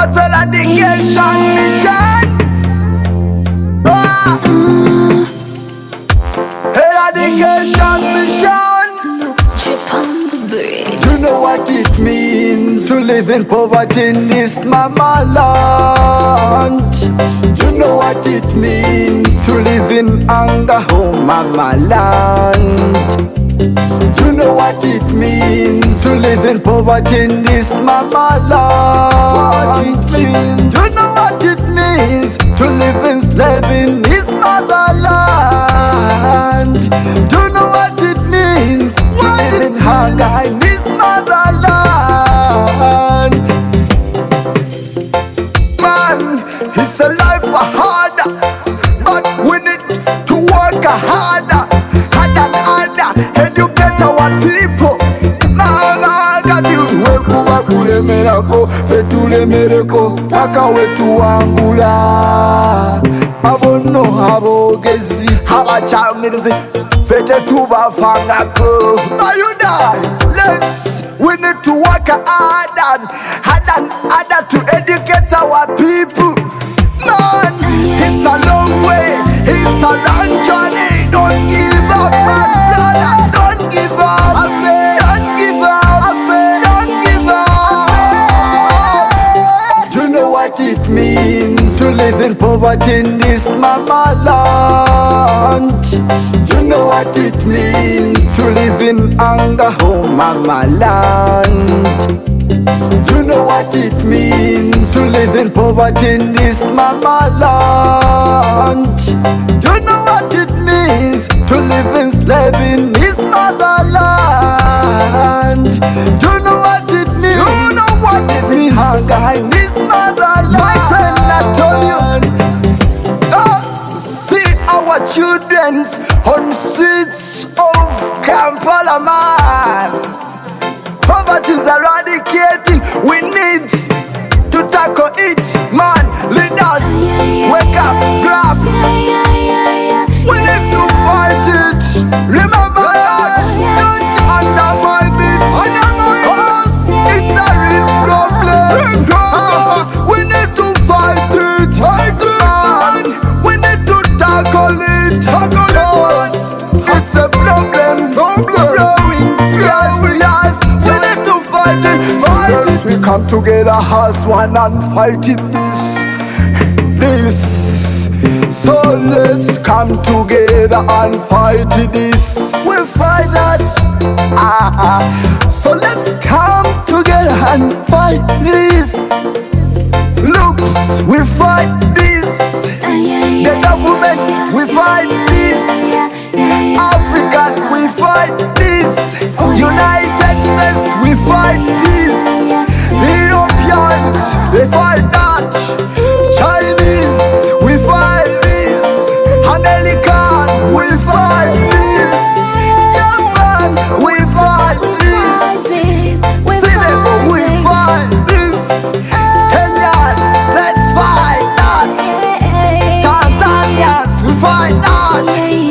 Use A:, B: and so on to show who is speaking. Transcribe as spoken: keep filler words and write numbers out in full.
A: total education mission. Ah. Education mission. You know what it means to live in poverty in this mama land. You know what it means to live in anger, oh mama land. You know what it means to live in poverty in this mama land. What it means. You know what it means to live in slavery in this motherland. You know what it means to live in hunger in this motherland. Man, it's a life for harder, but we need to work harder, harder and harder, educate our people. Mama got you, weku wakule merako, fetule mereko, paka wetu wangula. Abono abogezi, abachamirizi, fete tuba fangako. Are you die? Let's. We need to work hard and hard and harder to educate our people. Man, it's a long way, it's a long journey. Don't give up, man, brother. Don't give up. I say, don't give up. I say, don't give up. You know what it means to live in poverty in this mama land. You know what it means to live in anger, oh mama land. You know what it means to live in poverty in this mama land. You know what it means to live in slavery in this motherland. You know what it means. You know what it means. Hunger in this motherland. My friend, I told you. Oh, see our children on streets of Kampala, man. Poverty is eradicating. We need to tackle it, man. Leaders, wake up, grab. We need to fight it. Remember that. Don't undermine it. Cause it's a real problem. We need to fight it, man. We need to tackle it. Tackle it. It's a problem. Problem. Yes, yes. We need to fight it. Fight it. We come together as one and fight it. This, this. So let's come together and fight this. We fight that. Ah, so let's come together and fight this. Look, we fight this. The government, we fight this. African, we fight this. United States, we fight this. Europeans, they fight that. Chinese, we fight this. American, we fight this. Japan, we fight this. Singapore, we fight this. Kenyans, let's fight that. Tanzanians, we fight that.